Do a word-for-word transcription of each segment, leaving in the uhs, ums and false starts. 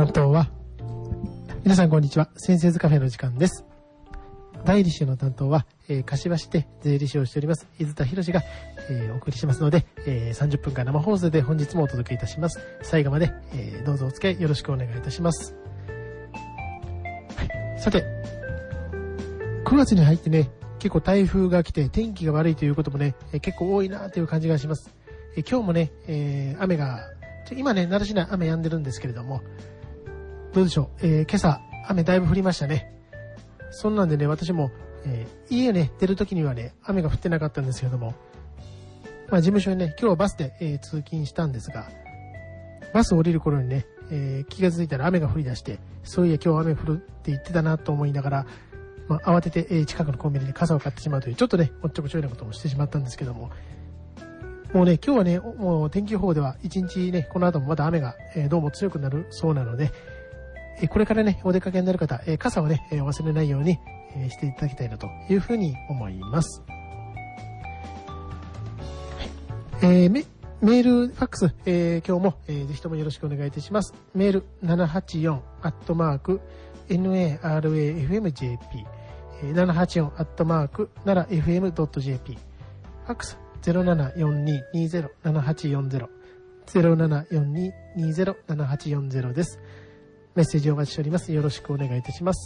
担当は、皆さんこんにちは。先生ズカフェの時間です。代理士の担当は、えー、柏市で税理士をしております伊豆田博が、えー、お送りしますので、えー、さんじゅっぷんかん生放送で本日もお届けいたします。最後まで、えー、どうぞお付き合いよろしくお願いいたします。はい、さて、くがつに入ってね、結構台風が来て天気が悪いということもね、えー、結構多いなという感じがします。えー、今日もね、えー、雨が今ね、奈良市内雨止んでるんですけれども、どうでしょう、えー、今朝雨だいぶ降りましたね。そんなんでね、私も、えー、家ね出るときにはね雨が降ってなかったんですけれども、まあ、事務所にね今日はバスで、えー、通勤したんですが、バス降りる頃にね、えー、気がついたら雨が降り出して、そういや今日雨降るって言ってたなと思いながら、まあ、慌てて、えー、近くのコンビニで傘を買ってしまうというちょっとねおっちょこちょいなこともしてしまったんですけども、もうね今日はねもう天気予報では一日ねこの後もまだ雨が、えー、どうも強くなるそうなので、これからねお出かけになる方、傘をね忘れないようにしていただきたいなというふうに思います。えー、メ, メールファックス、えー、今日も、えー、ぜひともよろしくお願いいたします。メールななはちよんアットマーク ナラフムジェーピー ななはちよんアットマーク ナラエフエムドットジェーピー、 ファックス ゼロななよんににゼロななはちよんゼロ ゼロななよんににゼロななはちよんゼロ です。メッセージをお待ちしております。よろしくお願いいたします。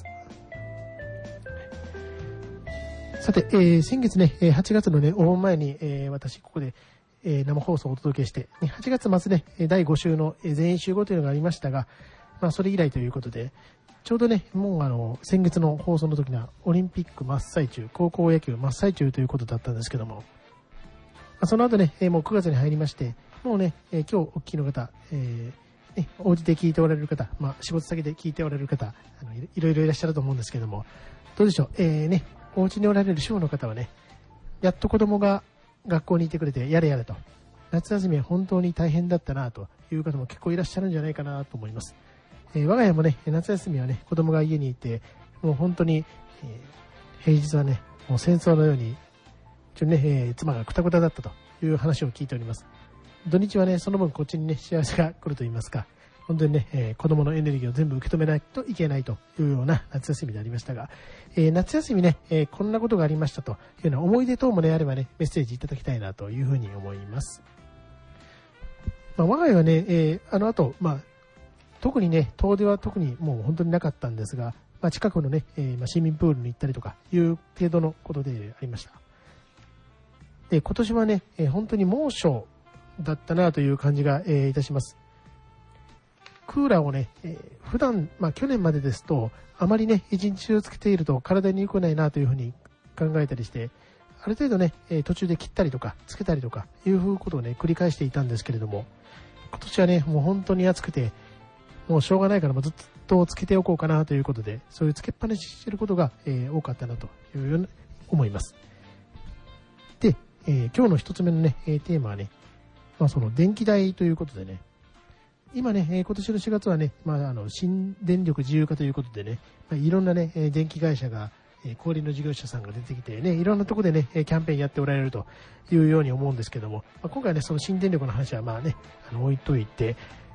さて、えー、先月ね、はちがつのね、お盆前に、えー、私、ここで、えー、生放送をお届けして、はちがつ末ね、だいご週の全員集合というのがありましたが、まあ、それ以来ということで、ちょうどね、もうあの、先月の放送の時には、オリンピック真っ最中、高校野球真っ最中ということだったんですけども、まあ、その後ね、もうくがつに入りまして、もうね、今日お聞きの方、えーね、お家で聞いておられる方、まあ、仕事先で聞いておられる方、あの い, いろいろいらっしゃると思うんですけども、どうでしょう、えーね、お家におられる主婦の方はね、やっと子供が学校にいてくれて、やれやれと、夏休みは本当に大変だったなという方も結構いらっしゃるんじゃないかなと思います。えー、我が家もね、夏休みはね、子供が家にいて、もう本当に、えー、平日はね、もう戦争のように、ちょねえー、妻がくたくただったという話を聞いております。土日はね、その分こっちにね、幸せが来ると言いますか、本当にね、えー、子供のエネルギーを全部受け止めないといけないというような夏休みでありましたが、えー、夏休みね、えー、こんなことがありましたというような思い出等もね、あればね、メッセージいただきたいなというふうに思います。まあ、我が家はね、えー、あの後、まあ、特にね、遠出は特にもう本当になかったんですが、まあ、近くのね、えーまあ、市民プールに行ったりとかいう程度のことでありました。で、今年はね、えー、本当に猛暑だったなという感じが、えー、いたします。クーラーをね、えー、普段、まあ去年までですと、あまりね、一日中つけていると体に良くないなというふうに考えたりして、ある程度ね、えー、途中で切ったりとか、つけたりとか、いうことをね、繰り返していたんですけれども、今年はね、もう本当に暑くて、もうしょうがないからもうずっとつけておこうかなということで、そういうつけっぱなししていることが、えー、多かったなというように思います。で、えー、今日の一つ目のね、テーマはね、まあ、その電気代ということでね、今ね、今年のしがつはね、まあ、あの新電力自由化ということでね、まあ、いろんなね、電気会社が、小売りの事業者さんが出てきてね、いろんなところでね、キャンペーンやっておられるというように思うんですけども、まあ、今回ね、その新電力の話はまあね、あの置いといて、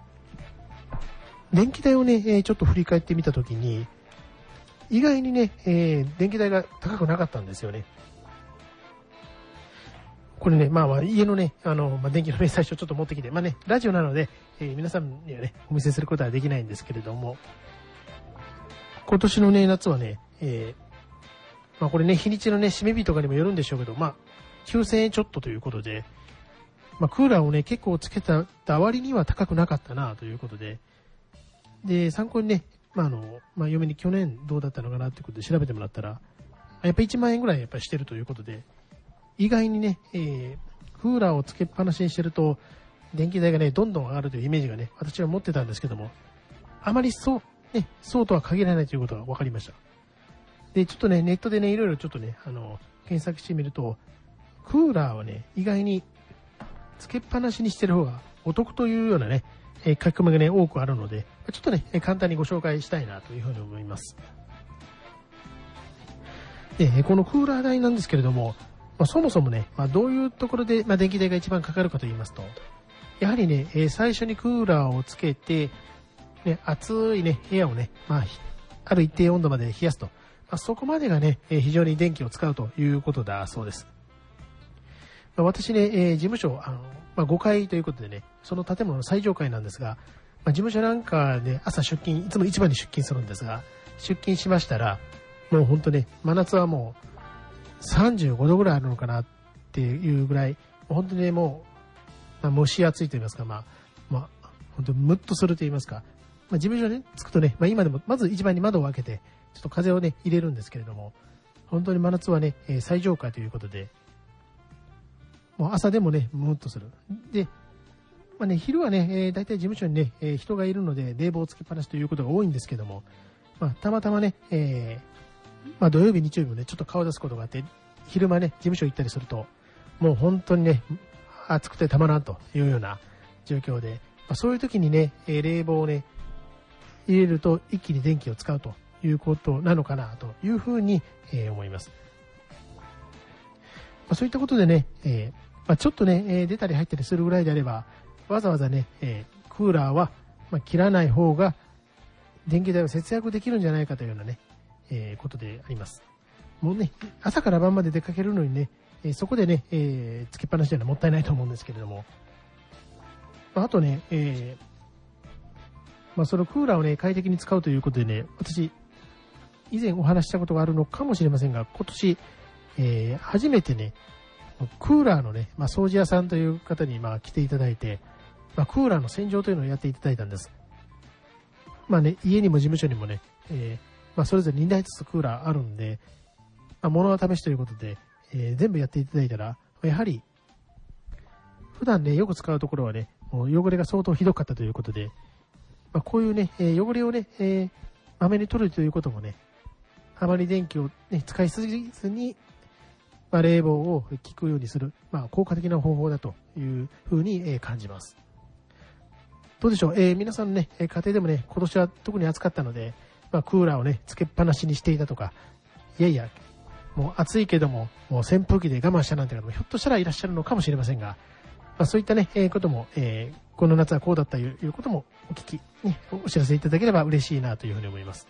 電気代をね、ちょっと振り返ってみたときに、意外にね、えー、電気代が高くなかったんですよね。これね、まあまあ家のね、あの、まあ、電気の明細書ちょっと持ってきて、まあね、ラジオなので、えー、皆さんにはね、お見せすることはできないんですけれども、今年のね、夏はね、えー、まあこれね、日にちのね、締め日とかにもよるんでしょうけど、まあ、きゅうせんえんちょっとということで、まあクーラーをね、結構つけた割には高くなかったなということで、で、参考にね、まああの、まあ嫁に去年どうだったのかなということで調べてもらったら、やっぱいちまんえんぐらいやっぱりしてるということで、意外にね、えー、クーラーをつけっぱなしにしてると電気代がねどんどん上がるというイメージがね私は持ってたんですけども、あまりそうねそうとは限らないということが分かりました。でちょっとねネットでねいろいろちょっとねあの検索してみると、クーラーはね意外につけっぱなしにしてる方がお得というようなね、えー、書き込みがね多くあるので、ちょっとね簡単にご紹介したいなというふうに思います。でこのクーラー代なんですけれども、まあ、そもそもね、まあ、どういうところで、まあ、電気代が一番かかるかと言いますと、やはりね、えー、最初にクーラーをつけて、 ね、暑いね、部屋をね、まあ、ある一定温度まで冷やすと。まあ、そこまでがね、えー、非常に電気を使うということだそうです。まあ、私ね、えー、事務所、あの、まあ、ごかいということでね、その建物の最上階なんですが、まあ、事務所なんかで朝出勤、いつも一番に出勤するんですが、出勤しましたら、もう本当ね、真夏はもうさんじゅうごどぐらいあるのかなっていうぐらい、本当にね、もう、まあ、蒸し暑いと言いますか、まあ、まあ、本当にムッとすると言いますか、まあ、事務所に着くとね、まあ、今でもまず一番に窓を開けて、ちょっと風をね、入れるんですけれども、本当に真夏はね、えー、最上階ということで、もう朝でもね、ムッとする。で、まあね、昼はね、えー、大体事務所にね、えー、人がいるので、冷房をつけっぱなしということが多いんですけども、まあ、たまたまね、えー、まあ、土曜日、日曜日もね、ちょっと顔出すことがあって、昼間ね、事務所行ったりすると、もう本当にね、暑くてたまらんというような状況で、まあ、そういう時にね、えー、冷房をね、入れると一気に電気を使うということなのかなというふうに、えー、思います。まあ、そういったことでね、えーまあ、ちょっとね、えー、出たり入ったりするぐらいであれば、わざわざね、えー、クーラーは、まあ、切らない方が電気代を節約できるんじゃないかというようなね、えー、ことであります。もうね、朝から晩まで出かけるのにね、えー、そこでね、えー、つけっぱなしというのはもったいないと思うんですけれども、まあ、あとね、えーまあ、そのクーラーをね、快適に使うということでね、私、以前お話ししたことがあるのかもしれませんが、今年、えー、初めてね、クーラーのね、まあ、掃除屋さんという方にまあ来ていただいて、まあ、クーラーの洗浄というのをやっていただいたんです。まあね、家にも事務所にもね、えーまあ、それぞれにだいずつクーラーあるんで、まあ、物は試しということで、えー、全部やっていただいたら、やはり、普段ね、よく使うところはね、もう汚れが相当ひどかったということで、まあ、こういうね、えー、汚れをね、えー、まめに取るということもね、あまり電気を、ね、使いすぎずに、まあ、冷房を効くようにする、まあ、効果的な方法だというふうに、えー、感じます。どうでしょう、えー、皆さんね、家庭でもね、今年は特に暑かったので、まあ、クーラーをね、つけっぱなしにしていたとか、いやいや、もう暑いけども、もう扇風機で我慢したなんて方もひょっとしたらいらっしゃるのかもしれませんが、まあ、そういったね、えー、ことも、えー、この夏はこうだったということもお聞き、ね、お知らせいただければ嬉しいなというふうに思います。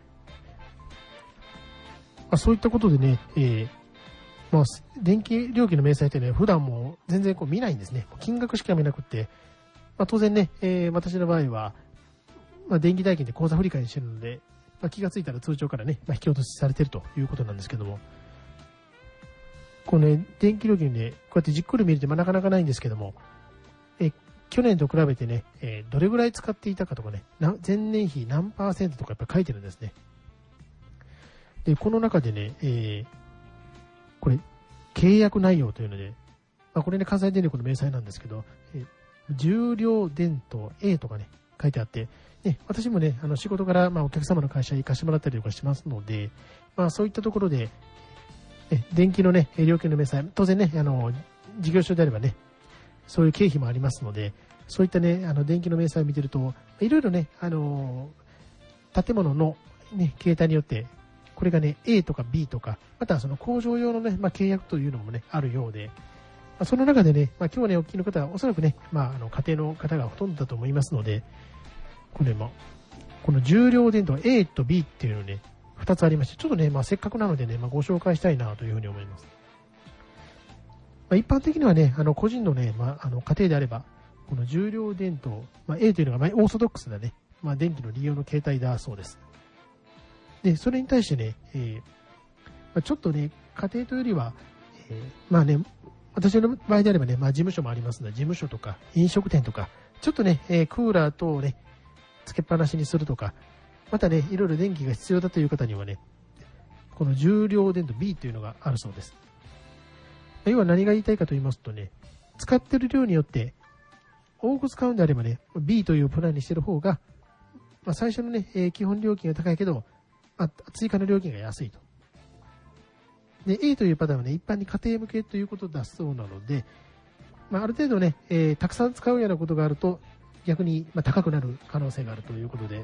まあ、そういったことでね、えーまあ、電気料金の明細ってね、普段も全然こう見ないんですね。金額しか見なくって、まあ、当然ね、えー、私の場合は、まあ、電気代金で口座振り替えにしてるので、まあ、気がついたら通帳からね、まあ、引き落としされているということなんですけども、このね、電気料金で、こうやってじっくり見ると、まあ、なかなかないんですけども、え去年と比べてね、えー、どれぐらい使っていたかとかね、前年比何パーセントとかやっぱり書いてるんですね。で、この中でね、えー、これ、契約内容というので、まあ、これね、関西電力の明細なんですけど、えー、重量電灯 A とかね、書いてあって、ね、私もね、あの仕事から、まあ、お客様の会社に行かせてもらったりとかしますので、まあ、そういったところで、ね、電気のね、料金の明細、当然ね、あの、事業所であればね、そういう経費もありますので、そういったね、あの、電気の明細を見てると、いろいろね、あの、建物のね、形態によって、これがね、A とか B とか、またその工場用のね、まあ、契約というのもね、あるようで、まあ、その中でね、まあ、今日ね、お聞きの方は、おそらくね、まあ、あの、家庭の方がほとんどだと思いますので、これも、この重量電灯 A と B っていうのね、ふたつありまして、ちょっとね、まあ、せっかくなのでね、まあ、ご紹介したいなというふうに思います。まあ、一般的にはね、あの、個人のね、まあ、あの、家庭であれば、この重量電灯、まあ、A というのが、まあ、オーソドックスなね、まあ、電気の利用の形態だそうです。で、それに対してね、えーまあ、ちょっとね、家庭というよりは、えー、まあね、私の場合であればね、まあ、事務所もありますので、事務所とか飲食店とか、ちょっとね、えー、クーラー等をね、つけっぱなしにするとか、またね、いろいろ電気が必要だという方にはね、この重量電灯 B というのがあるそうです。要は何が言いたいかと言いますとね、使っている量によって、多く使うんであればね、B というプランにしている方が、まあ、最初のね、えー、基本料金が高いけど、まあ、追加の料金が安いと。で、A というパターンはね、一般に家庭向けということだそうなので、まあ、ある程度ね、えー、たくさん使うようなことがあると、逆に、まあ、高くなる可能性があるということで、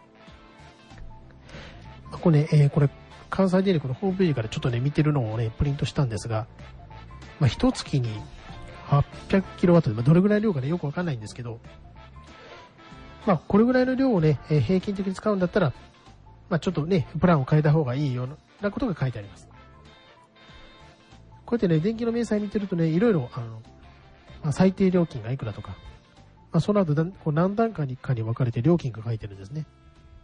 まあ、これね、えー、これ、関西電力のホームページからちょっとね、見てるのをね、プリントしたんですが、まあ、一月にはっぴゃくキロワットで、まあ、どれぐらい量かね、よくわかんないんですけど、 まあ、これぐらいの量をね、えー、平均的に使うんだったら、まあ、ちょっとね、プランを変えた方がいいようなことが書いてあります。こうやってね、電気の明細見てるとね、いろいろ、あの、まあ、最低料金がいくらとか、まあ、その後だこう何段階かに分かれて料金が書いてるんですね。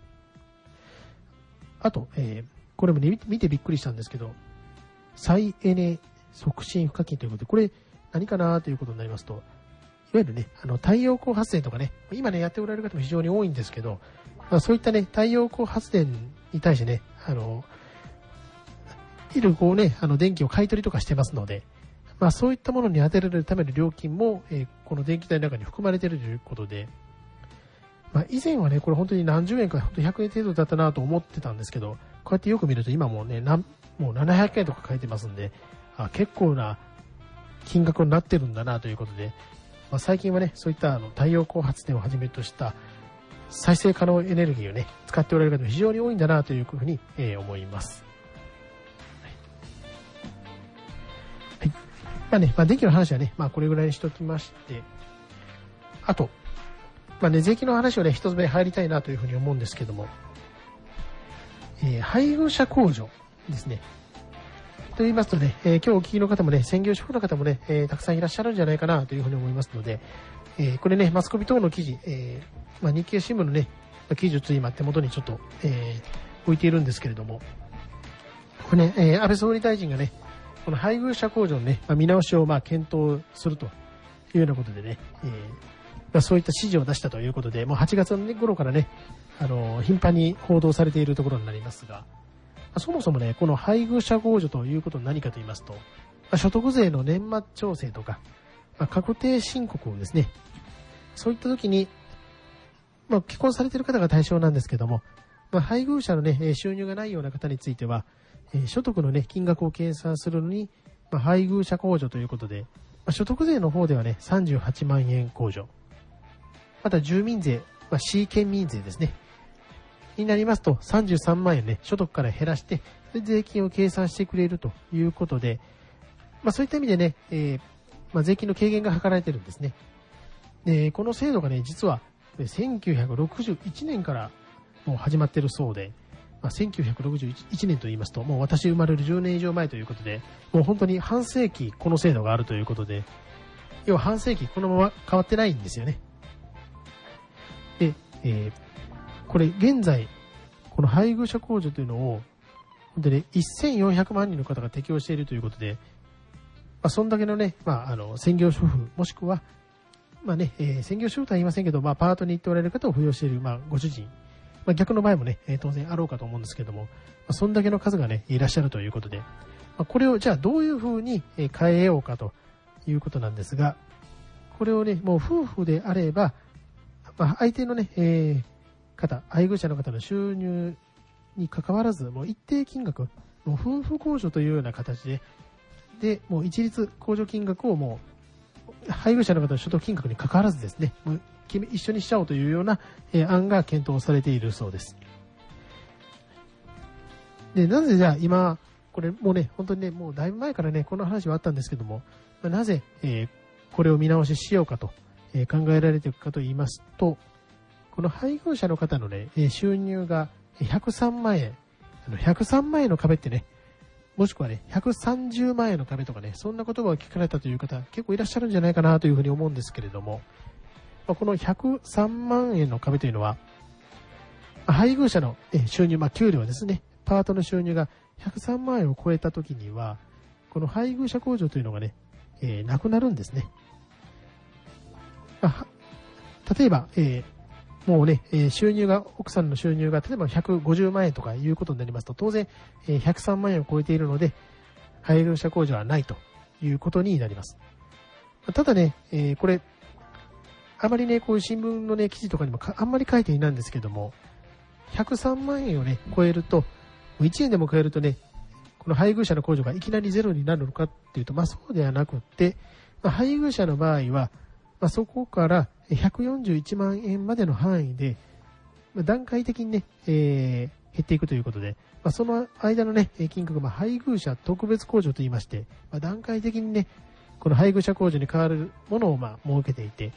あと、えー、これもね、見てびっくりしたんですけど、再エネ促進賦課金ということで、これ何かなということになりますと、いわゆるね、あの太陽光発電とかね、今ね、やっておられる方も非常に多いんですけど、まあ、そういったね、太陽光発電に対してね、あの、いるこうね、あの電気を買い取りとかしてますので、まあ、そういったものに当てられるための料金も、えー、この電気代の中に含まれているということで、まあ、以前はね、これ本当に何十円か、本当ひゃくえん程度だったなと思ってたんですけど、こうやってよく見ると今もうね、なんもうななひゃくえんとか書いてますんで、あ、結構な金額になってるんだなということで、まあ、最近はね、そういったあの太陽光発電をはじめとした再生可能エネルギーをね、使っておられる方も非常に多いんだなというふうに、えー、思います。はい。まあね、まあ、電気の話はね、まあ、これぐらいにしておきまして、あと、まあね、税金の話をね、一つ目入りたいなというふうに思うんですけども、えー、配偶者控除ですね。と言いますとね、えー、今日お聞きの方もね、専業主婦の方もね、えー、たくさんいらっしゃるんじゃないかなというふうに思いますので、えー、これね、マスコミ等の記事、えーまあ、日経新聞のね、記述今手元にちょっと、えー、置いているんですけれども、これね、えー、安倍総理大臣がね、この配偶者控除のね、まあ、見直しをまあ検討するというようなことでね、えーまあ、そういった指示を出したということで、もうはちがつの頃からね、あの頻繁に報道されているところになりますが、そもそもね、この配偶者控除ということは何かと言いますと、まあ、所得税の年末調整とか、まあ、確定申告をですね、そういった時に、まあ、結婚されている方が対象なんですけども、まあ、配偶者のね、収入がないような方については、えー、所得のね、金額を計算するのに、まあ、配偶者控除ということで、まあ、所得税の方ではね、さんじゅうはちまんえん控除。また住民税、まあ、市県民税ですね。になりますとさんじゅうさんまんえんね、所得から減らして、税金を計算してくれるということで、まあ、そういった意味でね、えーまあ、税金の軽減が図られているんですね。で、この制度がね、実はせんきゅうひゃくろくじゅういちねんからもう始まっているそうで、まあ、せんきゅうひゃくろくじゅういちねんと言いますと、もう私生まれるじゅうねん以上前ということで、もう本当に半世紀この制度があるということで、要は半世紀このまま変わってないんですよね。で、えー、これ現在、この配偶者控除というのを、本当にせんよんひゃくまんにんの方が適用しているということで、まあ、そんだけのね、まあ、あの、専業主婦、もしくは、まあね、えー、専業主婦とは言いませんけど、まあ、パートに行っておられる方を扶養している、まあ、ご主人、まあ、逆の場合もね、えー、当然あろうかと思うんですけども、まあ、そんだけの数がね、いらっしゃるということで、まあ、これをじゃあどういうふうに変えようかということなんですが、これをね、もう夫婦であれば、まあ、相手のね、えー、方、配偶者の方の収入に関わらず、もう一定金額、もう夫婦控除というような形で、で、もう一律控除金額をもう、配偶者の方の所得金額に関わらずですね、もう一緒にしちゃおうというような、えー、案が検討されているそうです。で、なぜじゃあ今、これもうね、本当にね、もうだいぶ前からね、この話はあったんですけども、まあ、なぜ、えー、これを見直ししようかと、えー、考えられているかと言いますと、この配偶者の方のね、収入がひゃくさんまんえん、ひゃくさんまんえんの壁ってね、もしくはね、ひゃくさんじゅうまんえんの壁とかね、そんな言葉を聞かれたという方、結構いらっしゃるんじゃないかなというふうに思うんですけれども、このひゃくさんまんえんの壁というのは、配偶者の収入、まあ、給料ですね、パートの収入がひゃくさんまんえんを超えたときには、この配偶者控除というのがね、えー、なくなるんですね。まあ、例えば、えー、もうね、えー、収入が、奥さんの収入が例えばひゃくごじゅうまんえんとかいうことになりますと、当然、えー、ひゃくさんまんえんを超えているので、配偶者控除はないということになります。ただね、えー、これ、あまりね、こういう新聞のね、記事とかにもあんまり書いていないんですけども、ひゃくさんまんえんをね、超えると、いちえんでも超えるとね、この配偶者の控除がいきなりゼロになるのかっていうと、まあそうではなくって、まあ、配偶者の場合は、まあ、そこからひゃくよんじゅういちまんえんまでの範囲で、まあ、段階的にね、えー、減っていくということで、まあ、その間のね、金額、まあ、配偶者特別控除といいまして、まあ、段階的にね、この配偶者控除に代わるものをまあ設けていて、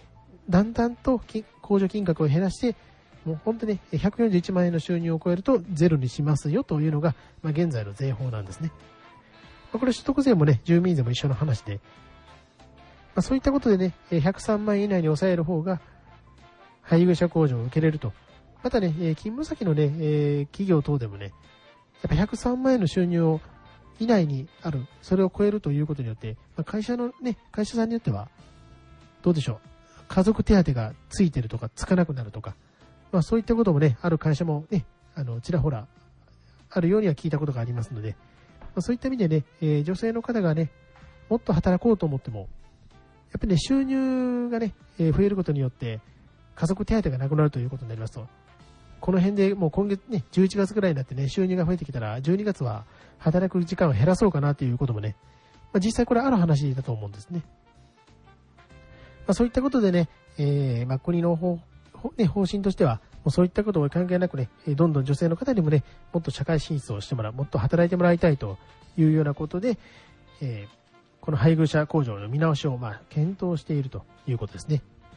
だんだんと控除金額を減らして、もう本当にひゃくよんじゅういちまん円の収入を超えるとゼロにしますよというのが、まあ、現在の税法なんですね。まあ、これ所得税もね、住民税も一緒の話で、まあ、そういったことでね、ひゃくさんまん円以内に抑える方が、配偶者控除を受けれると。またね、勤務先のね、企業等でもね、やっぱひゃくさんまん円の収入を以内にある、それを超えるということによって、まあ、会社のね、会社さんによっては、どうでしょう。家族手当がついてるとか、つかなくなるとか、まあそういったこともね、ある会社もね、あの、ちらほら、あるようには聞いたことがありますので、まあ、そういった意味でね、えー、女性の方がね、もっと働こうと思っても、やっぱりね、収入がね、えー、増えることによって、家族手当がなくなるということになりますと、この辺でもう今月ね、じゅういちがつぐらいになってね、収入が増えてきたら、じゅうにがつは働く時間を減らそうかなということもね、まあ、実際これある話だと思うんですね。まあ、そういったことでね、えー、まあ、国の方、ね、方針としては、もうそういったことを関係なくね、どんどん女性の方にもね、もっと社会進出をしてもらう、もっと働いてもらいたいというようなことで、えー、この配偶者控除の見直しを、まあ、検討しているということですね。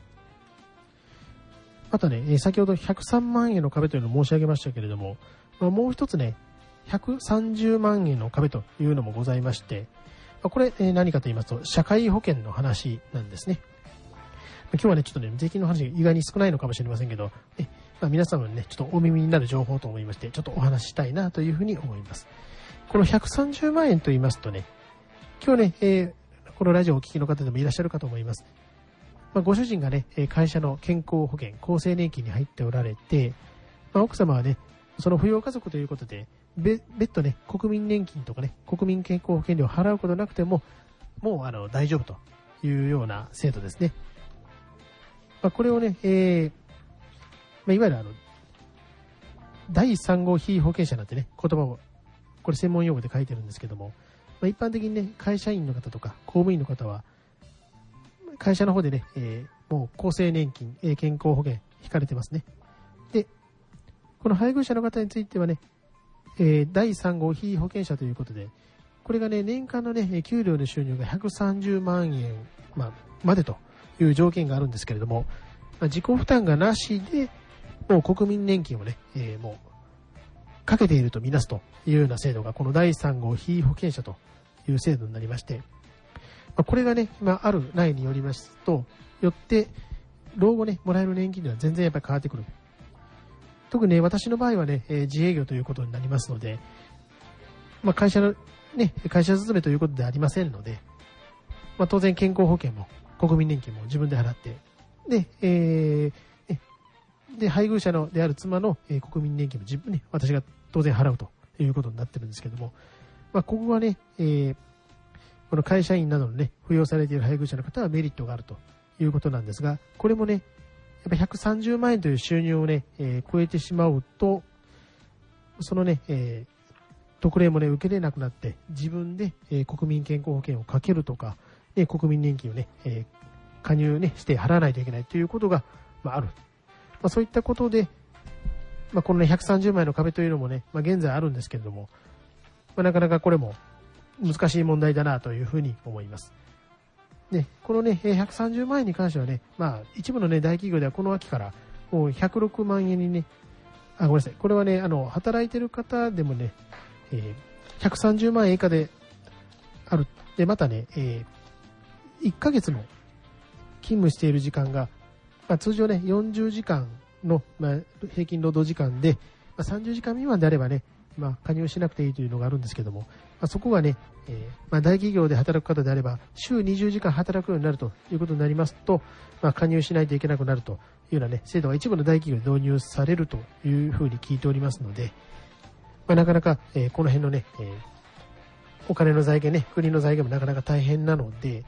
あとね、先ほどひゃくさんまん円の壁というのを申し上げましたけれども、まあ、もう一つね、ひゃくさんじゅうまん円の壁というのもございまして、これ何かと言いますと、社会保険の話なんですね。今日はね、ちょっとね、税金の話が意外に少ないのかもしれませんけど、えまあ、皆様にね、ちょっとお耳になる情報と思いまして、ちょっとお話ししたいなというふうに思います。このひゃくさんじゅうまん円と言いますとね、今日ね、えー、このラジオをお聞きの方でもいらっしゃるかと思います。まあ、ご主人がね、会社の健康保険、厚生年金に入っておられて、まあ、奥様はね、その扶養家族ということで、別途ね、国民年金とかね、国民健康保険料を払うことなくても、もうあの大丈夫というような制度ですね。まあ、これをね、えーまあ、いわゆるあの、だいさん号被保険者なんてね、言葉を、これ専門用語で書いてるんですけども、まあ、一般的にね、会社員の方とか公務員の方は、会社の方でね、えー、もう厚生年金、えー、健康保険引かれてますね。で、この配偶者の方についてはね、えー、だいさん号被保険者ということで、これがね、年間のね、給料の収入がひゃくさんじゅうまん円、まあ、までという条件があるんですけれども、まあ、自己負担がなしで、もう国民年金をね、えー、もう、かけているとみなすというような制度が、このだいさん号被保険者という制度になりまして、まあ、これがね、今ある内によりますと、よって、老後ね、もらえる年金では全然やっぱり変わってくる。特にね、私の場合はね、えー、自営業ということになりますので、まあ、会社の、ね、会社勤めということではありませんので、まあ、当然健康保険も国民年金も自分で払って、で、えー、で、配偶者のである妻の、えー、国民年金も自分ね、私が当然払うということになってるんですけども、まあ、ここはね、えー、この会社員などのね、扶養されている配偶者の方はメリットがあるということなんですが、これもね、やっぱひゃくさんじゅうまん円という収入をね、えー、超えてしまうと、そのね、えー、特例もね、受けれなくなって、自分で、えー、国民健康保険をかけるとか、ね、国民年金をね、えー、加入ね、して払わないといけないということが、まあ、ある。まあ、そういったことで、まあ、このね、ひゃくさんじゅうまん円の壁というのもね、まあ、現在あるんですけれども、まあ、なかなかこれも難しい問題だなというふうに思います。ね、このね、ひゃくさんじゅうまん円に関してはね、まあ、一部のね、大企業ではこの秋から、もうひゃくろくまん円にね、あ、ごめんなさい。これはね、あの、働いてる方でもね、えー、ひゃくさんじゅうまん円以下である。で、またね、えー、いっかげつの勤務している時間が、まあ、通常ね、よんじゅうじかんの、まあ、平均労働時間で、まあ、さんじゅうじかん未満であればね、まあ、加入しなくていいというのがあるんですけども、まあ、そこがね、えーまあ、大企業で働く方であれば、週にじゅうじかん働くようになるということになりますと、まあ、加入しないといけなくなるというようなね、制度が一部の大企業で導入されるというふうに聞いておりますので、まあ、なかなか、えー、この辺のね、えー、お金の財源ね、国の財源もなかなか大変なので、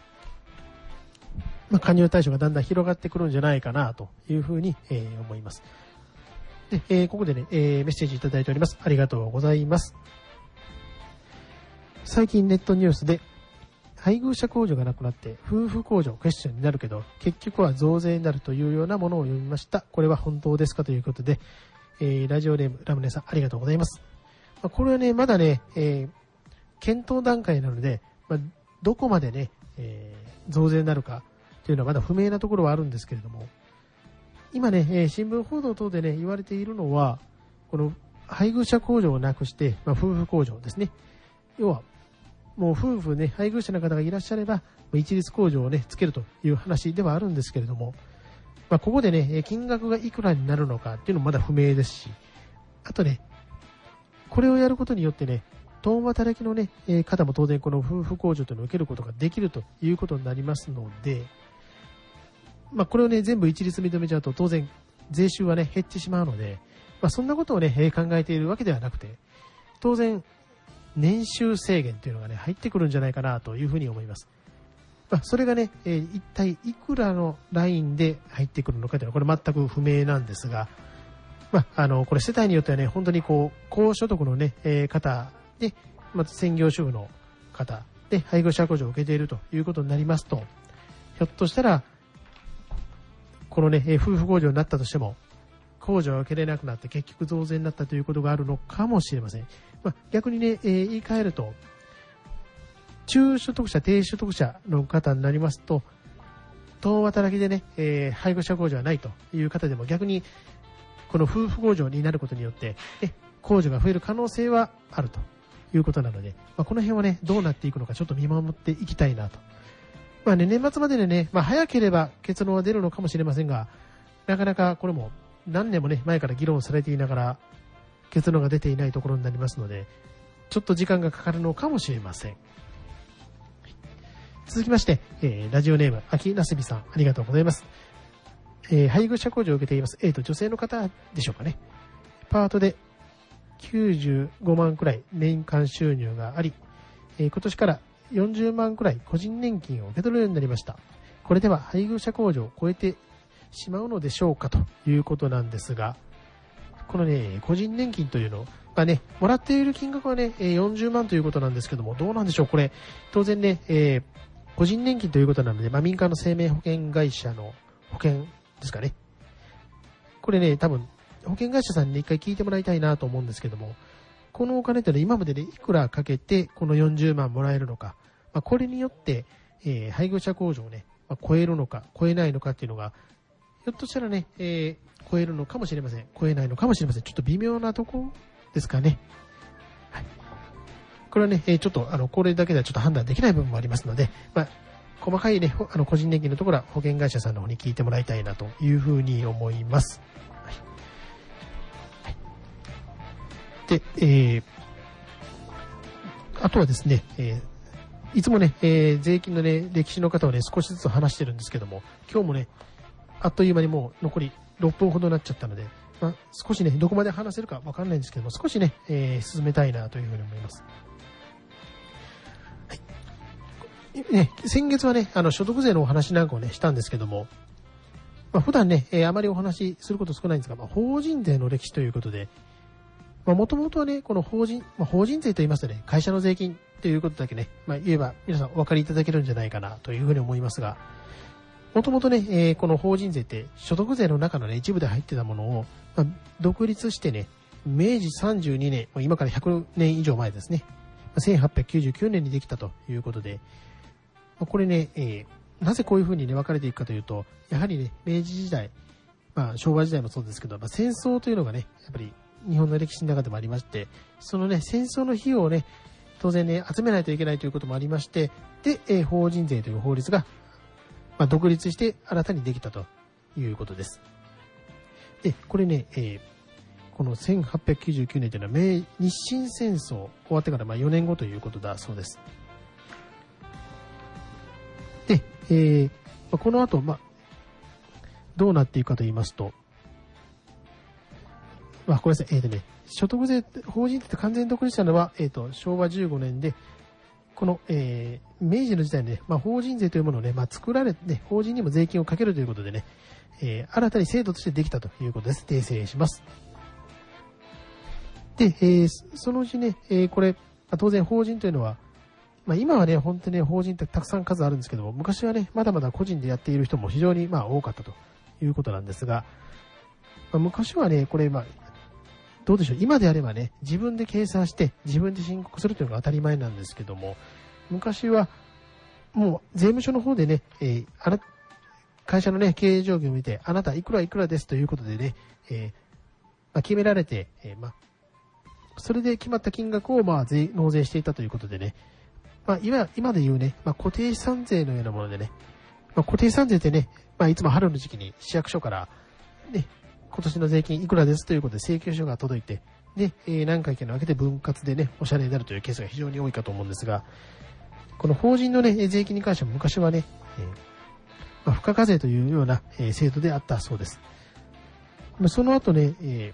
まあ、加入対象がだんだん広がってくるんじゃないかなというふうに、えー、思います。で、えー、ここでね、えー、メッセージいただいております。ありがとうございます。最近ネットニュースで、配偶者控除がなくなって夫婦控除クエスチョンになるけど、結局は増税になるというようなものを読みました。これは本当ですかということで、えー、ラジオネームラムネさんありがとうございます。まあ、これはね、まだね、えー、検討段階なので、まあ、どこまでね、えー、増税になるか、 というのはまだ不明なところはあるんですけれども、今ね、えー、新聞報道等でね、言われているのは、この配偶者控除をなくして、まあ、夫婦控除ですね。要は、もう夫婦ね、配偶者の方がいらっしゃれば、一律控除をね、つけるという話ではあるんですけれども、まあ、ここでね、金額がいくらになるのかっていうのもまだ不明ですし、あとね、これをやることによってね、共働きのね、方も当然この夫婦控除というのを受けることができるということになりますので、まあ、これをね、全部一律認めちゃうと当然税収はね、減ってしまうので、まあ、そんなことをね、考えているわけではなくて、当然、年収制限というのがね、入ってくるんじゃないかなというふうに思います。まあ、それがね、えー、一体いくらのラインで入ってくるのかというのは、これ全く不明なんですが、まあ、あの、これ世帯によってはね、本当にこう、高所得のね、えー、方で、まず専業主婦の方で、配偶者控除を受けているということになりますと、ひょっとしたら、このね、えー、夫婦控除になったとしても、控除を受けれなくなって結局増税になったということがあるのかもしれません。まあ、逆にね、えー、言い換えると、中所得者、低所得者の方になりますと、共働きでね、えー、配偶者控除はないという方でも逆に、この夫婦控除になることによって、ね、控除が増える可能性はあるということなので、まあ、この辺はね、どうなっていくのかちょっと見守っていきたいなと。まあね、年末まででね、まあ、早ければ結論は出るのかもしれませんが、なかなかこれも何年もね、前から議論されていながら、結論が出ていないところになりますので、ちょっと時間がかかるのかもしれません。続きまして、えー、ラジオネーム、秋なすびさん、ありがとうございます。えー、配偶者控除を受けています。えーと、女性の方でしょうかね。パートできゅうじゅうごまんくらい年間収入があり、えー、今年からよんじゅうまんくらい個人年金を受け取るようになりました。これでは配偶者控除を超えてしまうのでしょうかということなんですが、このね、個人年金というのを、まあね、もらっている金額はね、よんじゅうまんということなんですけども、どうなんでしょう、これ、当然ね、えー、個人年金ということなので、まあ、民間の生命保険会社の保険ですかね。これね、多分、保険会社さんに一回聞いてもらいたいなと思うんですけども、このお金ってのは今まででいくらかけて、このよんじゅうまんもらえるのか、まあ、これによって、えー、配偶者控除をね、まあ、超えるのか、超えないのかっていうのが、ひょっとしたらね、えー、超えるのかもしれません。超えないのかもしれません。ちょっと微妙なところですかね。はい。これはね、えー、ちょっと、あの、これだけではちょっと判断できない部分もありますので、まあ、細かいね、あの、個人年金のところは保険会社さんの方に聞いてもらいたいなというふうに思います。はい。はい、で、えー、あとはですね、えー、いつもね、えー、税金のね、歴史の方をね、少しずつ話してるんですけども、今日もね、あっという間にもう残りろっぷんほどになっちゃったので、まあ、少しね、どこまで話せるかわかんないんですけども、少しね、えー、進めたいなというふうに思います。はい。ね、先月はね、あの、所得税のお話なんかをね、したんですけども、まあ、普段ね、えー、あまりお話しすること少ないんですが、まあ、法人税の歴史ということで、まあ、もともとはね、この法人、まあ、法人税と言いますとね、会社の税金ということだけね、まあ、言えば皆さんお分かりいただけるんじゃないかなというふうに思いますが、もともとね、えー、この法人税って所得税の中のね、一部で入ってたものを、まあ、独立してね、めいじさんじゅうにねん、今からひゃくねん以上前ですね、せんはっぴゃくきゅうじゅうきゅうねんにできたということで、まあ、これね、えー、なぜこういうふうにね、分かれていくかというと、やはりね、明治時代、まあ、昭和時代もそうですけど、まあ、戦争というのがね、やっぱり日本の歴史の中でもありまして、そのね、戦争の費用をね、当然ね、集めないといけないということもありまして、で、えー、法人税という法律が、まあ、独立して新たにできたということです。で、これね、えー、このせんはっぴゃくきゅうじゅうきゅうねんというのは明日清戦争終わってからまあよねんごということだそうです。で、えーまあ、この後、まあ、どうなっていくかと言いますと、まあ、ごめんなさい、えーとね、所得税、法人税って完全に独立したのは、えーと、しょうわじゅうごねんで、この、えー、明治の時代にね、まあ、法人税というものをね、まあ、作られて、ね、法人にも税金をかけるということでね、えー、新たに制度としてできたということです。訂正します。で、えー、そのうちね、えー、これ、まあ、当然法人というのは、まあ、今はね、本当に、ね、法人ってたくさん数あるんですけども、昔はね、まだまだ個人でやっている人も非常にまあ多かったということなんですが、まあ、昔はね、これ、まあ、どうでしょう、今であればね、自分で計算して自分で申告するというのが当たり前なんですけども、昔はもう税務署の方でね、えー、あら会社のね、経営状況を見て、あなたいくらいくらですということでね、えーまあ、決められて、えーまあ、それで決まった金額をまあ税納税していたということでね、まあ、今、今で言うね、まあ、固定資産税のようなものでね、まあ、固定資産税ってね、まあ、いつも春の時期に市役所から、ね、今年の税金いくらですということで請求書が届いて、で、えー、何回かに分けて分割でね、お支払いになるというケースが非常に多いかと思うんですが、この法人のね、税金に関しては昔はね、えーまあ、付加課税というような、えー、制度であったそうです。その後ね、えー、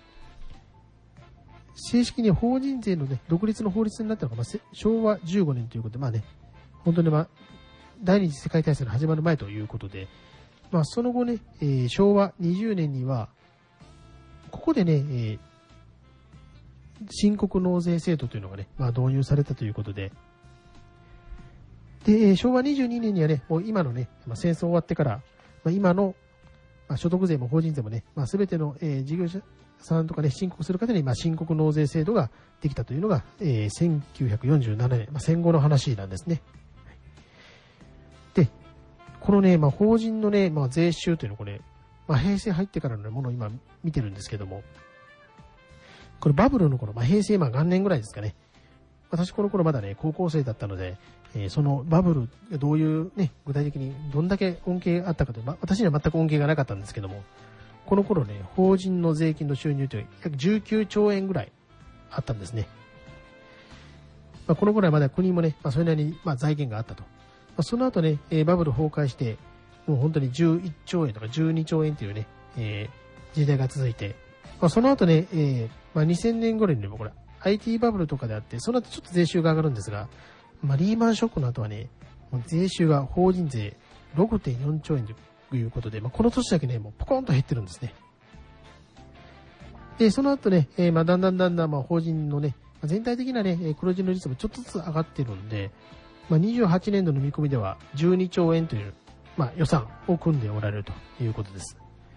正式に法人税のね、独立の法律になったのが、まあ、しょうわじゅうごねんということで、まあね、本当にまあ、第二次世界大戦の始まる前ということで、まあ、その後ね、えー、しょうわにじゅうねんには、ここでね、えー、申告納税制度というのがね、まあ、導入されたということで、で、しょうわにじゅうにねんにはね、もう今のね、まあ、戦争終わってから、まあ、今の、まあ、所得税も法人税もね、まあ、全ての、えー、事業者さんとかね、申告する方に、まあ、申告納税制度ができたというのが、えー、せんきゅうひゃくよんじゅうななねん、まあ、戦後の話なんですね。で、このね、まあ、法人のね、まあ、税収というのをこれ、まあ、平成入ってからのものを今見てるんですけども、これバブルの頃、まあ、平成まあ元年ぐらいですかね。私この頃まだね、高校生だったので、えー、そのバブルがどういうね、具体的にどんだけ恩恵があったかという、まあ、私には全く恩恵がなかったんですけども、この頃ね、法人の税金の収入という約じゅうきゅうちょうえんぐらいあったんですね。まあ、この頃はまだ国もね、まあ、それなりにまあ財源があったと。まあ、その後ね、えー、バブル崩壊して、もう本当にじゅういっちょうえんとかじゅうにちょうえんというね、えー、時代が続いて、まあ、その後ね、えーまあ、にせんねん頃にもこれ アイティー バブルとかであって、その後ちょっと税収が上がるんですが、まあ、リーマンショックの後はね、もう税収が法人税 ろくてんよんちょうえんということで、まあ、この年だけね、もうポコンと減ってるんですね。で、その後ね、えー、まあだんだんだんだんまあ法人のね、全体的なね、黒字の率もちょっとずつ上がってるんで、まあ、にじゅうはちねんどの見込みではじゅうにちょうえんという、まあ、予算を組んでおられるということです。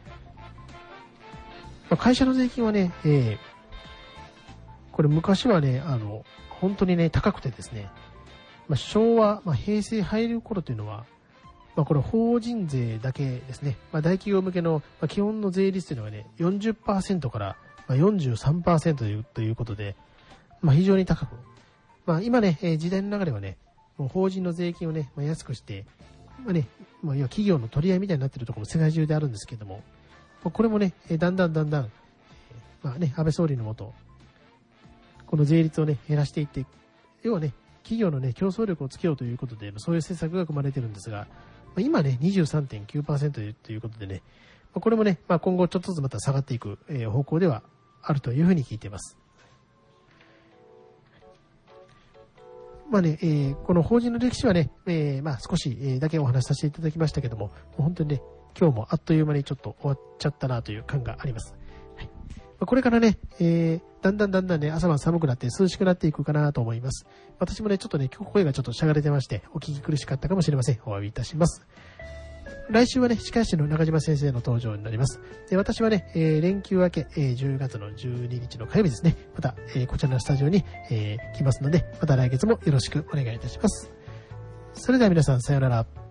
まあ、会社の税金はね、えー、これ昔はね、あの、本当にね、高くてですね、まあ、昭和、まあ、平成入る頃というのは、まあ、これ法人税だけですね、まあ、大企業向けの基本の税率というのがね、よんじゅっパーセント からよんじゅうさんパーセント ということで、まあ、非常に高く、まあ、今ね、時代の流れはね、もう法人の税金をね、まあ、安くして、まあね、まあ、要は企業の取り合いみたいになっているところも世界中であるんですけども、これもね、だんだんだんだん、まあね、安倍総理のもと、この税率をね、減らしていって、要はね、企業のね、競争力をつけようということで、そういう政策が組まれているんですが、今ね、にじゅうさんてんきゅうパーセント ということでね、これもね、まあ、今後ちょっとずつまた下がっていく方向ではあるというふうに聞いています。まあね、えー、この法人の歴史はね、えー、まあ少しだけお話しさせていただきましたけども、本当にね、今日もあっという間にちょっと終わっちゃったなという感があります。はい、これからね、えー、だんだんだんだんね、朝晩寒くなって涼しくなっていくかなと思います。私もね、ちょっとね、今日声がちょっとしゃがれてまして、お聞き苦しかったかもしれません。お詫びいたします。来週はね、歯科医師の中島先生の登場になります。で、私はね、えー、連休明け、えー、じゅうがつのじゅうににちの火曜日ですね、また、えー、こちらのスタジオに、えー、来ますので、また来月もよろしくお願いいたします。それでは皆さん、さようなら。